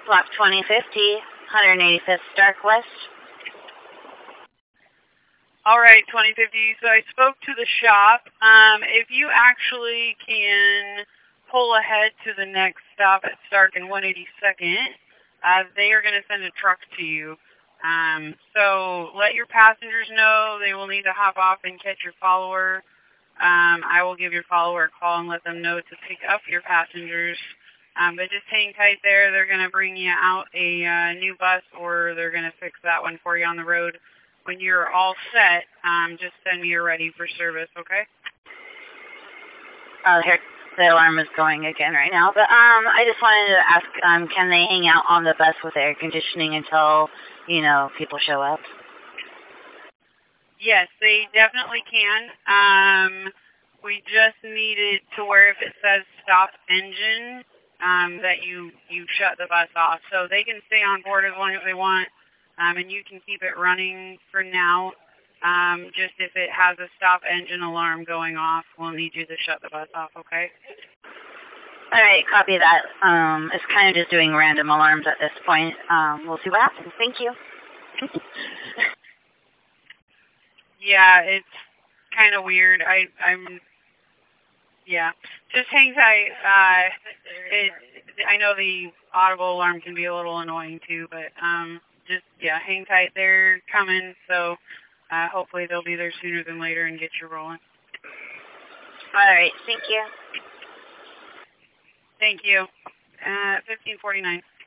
Block 2050, 185th Stark West. All right, 2050. So I spoke to the shop. If you actually can pull ahead to the next stop at Stark and 182nd, they are going to send a truck to you. So let your passengers know they will need to hop off and catch your follower. I will give your follower a call and let them know to pick up your passengers. But just hang tight there. They're going to bring you out a new bus, or they're going to fix that one for you on the road. When you're all set, just send me you're ready for service, okay? Here, the alarm is going again right now. But I just wanted to ask, can they hang out on the bus with air conditioning until, people show up? Yes, they definitely can. We just need it to where if it says stop engine, that you shut the bus off. So they can stay on board as long as they want. And you can keep it running for now. Just if it has a stop engine alarm going off, we'll need you to shut the bus off, okay? All right, copy that. It's kind of just doing random alarms at this point. We'll see what happens. Thank you. Yeah, it's kind of weird. Yeah. Just hang tight. I know the audible alarm can be a little annoying too, but hang tight. They're coming, so hopefully they'll be there sooner than later and get you rolling. All right, thank you. Thank you. 1549.